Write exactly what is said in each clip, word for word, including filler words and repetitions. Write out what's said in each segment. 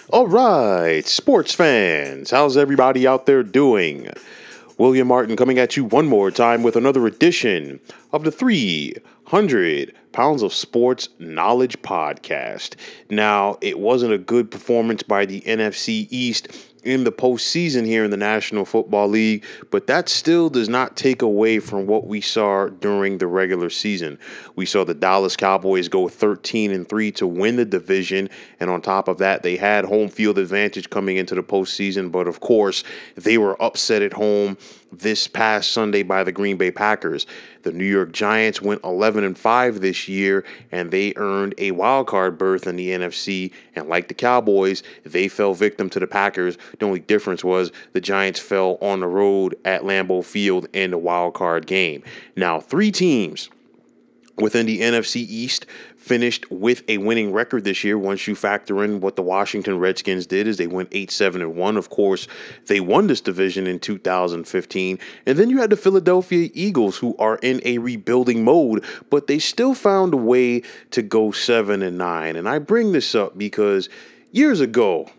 All right, sports fans, how's everybody out there doing? William Martin coming at you one more time with another edition of the three hundred Pounds of Sports Knowledge Podcast. Now, it wasn't a good performance by the N F C East in the postseason here in the National Football League, but that still does not take away from what we saw during the regular season. We saw the Dallas Cowboys go thirteen and three to win the division, and on top of that, they had home field advantage coming into the postseason, but of course, they were upset at home this past Sunday by the Green Bay Packers. The New York Giants went eleven and five this year, and they earned a wild card berth in the N F C, and like the Cowboys, they fell victim to the Packers. The only difference was the Giants fell on the road at Lambeau Field in the wild card game. Now, three teams within the N F C East finished with a winning record this year. Once you factor in what the Washington Redskins did, is they went eight seven and one. Of course, they won this division in two thousand fifteen. And then you had the Philadelphia Eagles, who are in a rebuilding mode, but they still found a way to go seven and nine. And I bring this up because years ago,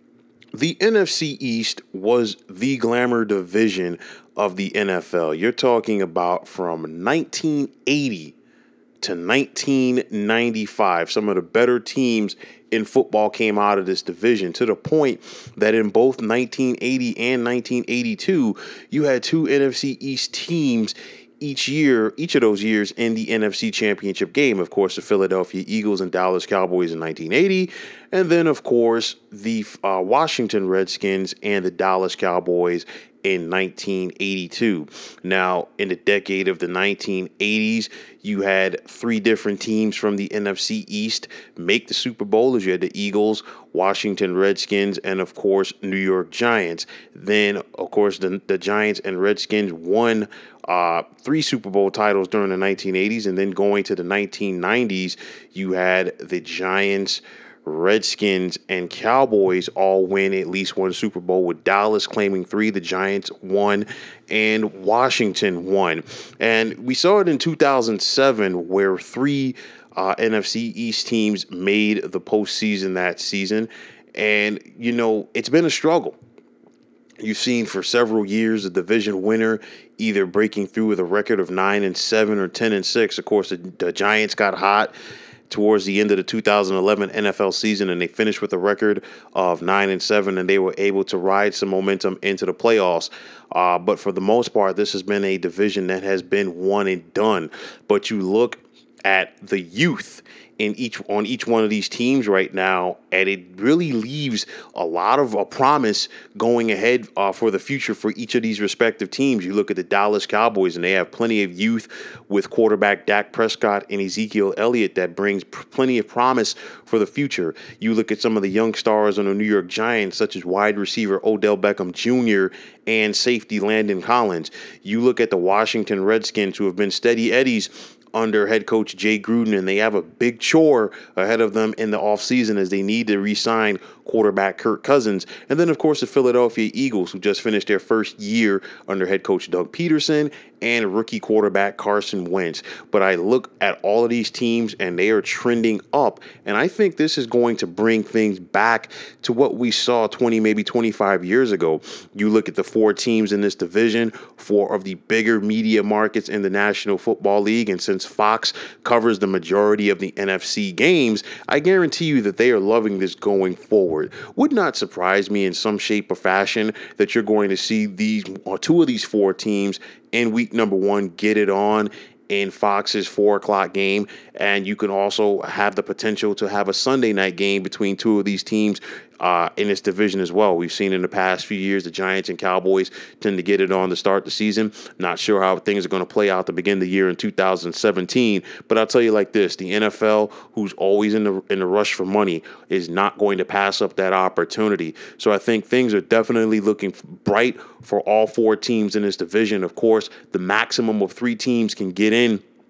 the N F C East was the glamour division of the N F L. You're talking about from nineteen eighty to nineteen ninety-five. Some of the better teams in football came out of this division, to the point that in both nineteen eighty and nineteen eighty-two, you had two N F C East teams each year, each of those years in the N F C Championship game. Of course, the Philadelphia Eagles and Dallas Cowboys in nineteen eighty, and then, of course, the uh, Washington Redskins and the Dallas Cowboys in nineteen eighty-two. Now, in the decade of the nineteen eighties, you had three different teams from the N F C East make the Super Bowl, as you had the Eagles, Washington Redskins, and, of course, New York Giants. Then, of course, the, the Giants and Redskins won uh, three Super Bowl titles during the nineteen eighties, and then going to the nineteen nineties, you had the Giants, Redskins, and Cowboys all win at least one Super Bowl, with Dallas claiming three, the Giants won, and Washington won. And we saw it in two thousand seven, where three uh, N F C East teams made the postseason that season. And, you know, it's been a struggle. You've seen for several years the division winner either breaking through with a record of nine and seven or ten and six. Of course, the, the Giants got hot towards the end of the two thousand eleven N F L season, and they finished with a record of nine and seven, and they were able to ride some momentum into the playoffs. Uh, but for the most part, this has been a division that has been one and done. But you look at the youth in each on each one of these teams right now, and it really leaves a lot of a promise going ahead uh, for the future for each of these respective teams. You look at the Dallas Cowboys, and they have plenty of youth with quarterback Dak Prescott and Ezekiel Elliott that brings pr- plenty of promise for the future. You look at some of the young stars on the New York Giants, such as wide receiver Odell Beckham Junior and safety Landon Collins. You look at the Washington Redskins, who have been steady Eddies under head coach Jay Gruden, and they have a big chore ahead of them in the offseason as they need to re-sign quarterback Kirk Cousins. And then, of course, the Philadelphia Eagles, who just finished their first year under head coach Doug Peterson and rookie quarterback Carson Wentz. But I look at all of these teams, and they are trending up, and I think this is going to bring things back to what we saw twenty, maybe twenty-five years ago. You look at the four teams in this division, four of the bigger media markets in the National Football League, and since Fox covers the majority of the N F C games, I guarantee you that they are loving this going forward. Would not surprise me in some shape or fashion that you're going to see these or two of these four teams in week number one get it on in Fox's four o'clock game. And you can also have the potential to have a Sunday night game between two of these teams uh, in this division as well. We've seen in the past few years the Giants and Cowboys tend to get it on to start the season. Not sure how things are going to play out to begin the year in two thousand seventeen, but I'll tell you like this: the N F L, who's always in the in the rush for money, is not going to pass up that opportunity. So I think things are definitely looking bright for all four teams in this division. Of course, the maximum of three teams can get in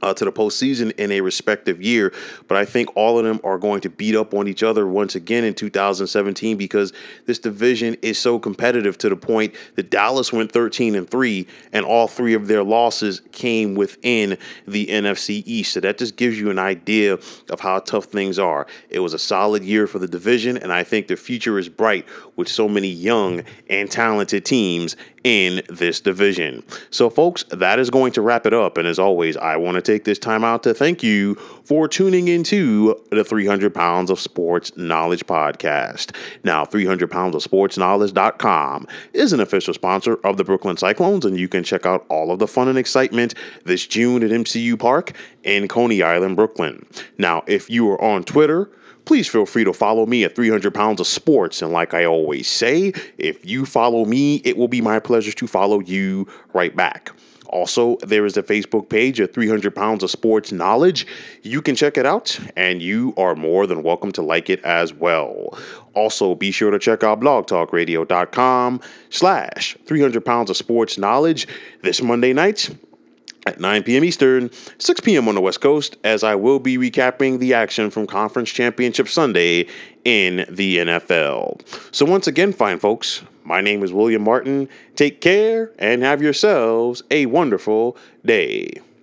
Uh, to the postseason in a respective year. But I think all of them are going to beat up on each other once again in two thousand seventeen because this division is so competitive to the point that Dallas went thirteen and three and all three of their losses came within the N F C East. So that just gives you an idea of how tough things are. It was a solid year for the division, and I think the future is bright with so many young and talented teams in this division. So, folks, that is going to wrap it up. And as always, I want to take this time out to thank you for tuning into the three hundred pounds of Sports Knowledge podcast. Now, three hundred pounds of sports knowledge dot com is an official sponsor of the Brooklyn Cyclones, and you can check out all of the fun and excitement this June at M C U Park in Coney Island, Brooklyn. Now, if you are on Twitter, please feel free to follow me at three hundred pounds of sports. And like I always say, if you follow me, it will be my pleasure to follow you right back. Also, there is a Facebook page at three hundred pounds of sports knowledge. You can check it out, and you are more than welcome to like it as well. Also, be sure to check out blogtalkradio.com slash 300 pounds of sports knowledge this Monday night at nine p.m. Eastern, six p.m. on the West Coast, as I will be recapping the action from Conference Championship Sunday in the N F L. So once again, fine folks, my name is William Martin. Take care and have yourselves a wonderful day.